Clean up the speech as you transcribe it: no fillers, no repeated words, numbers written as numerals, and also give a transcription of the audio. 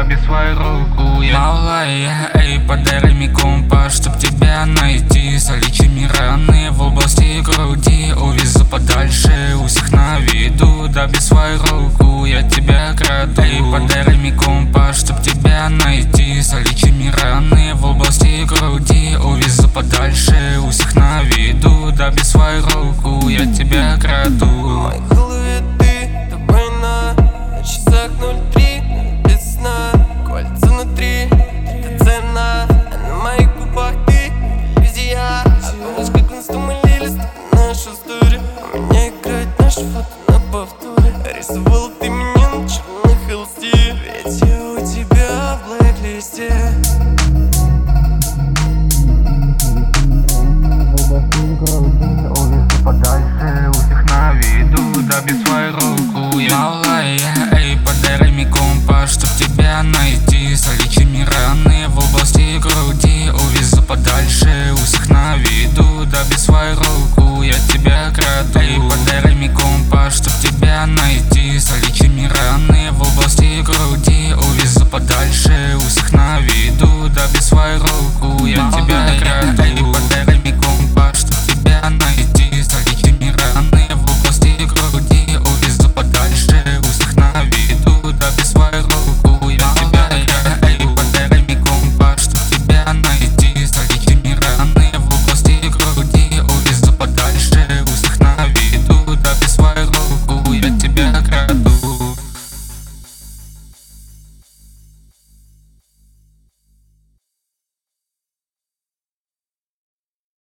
Дай свою руку. Малая, эй, подари мне компас, чтоб тебя найти. Залечи мне раны в области груди, увезу подальше, у всех на виду. Дай свою руку, я тебя краду. Эй, подари мне компас, чтоб тебя найти. Залечи мне раны в области груди, увезу подальше, у всех на виду. Дай свою руку, я тебя краду. В моей голове ты, тобой на часах 03, без сна. Кольца внутри, это цена, а на моих губах ты, везде я. А помнишь, как мы с тобой молились, наша история. У меня играет наше фото на повторе. Рисовал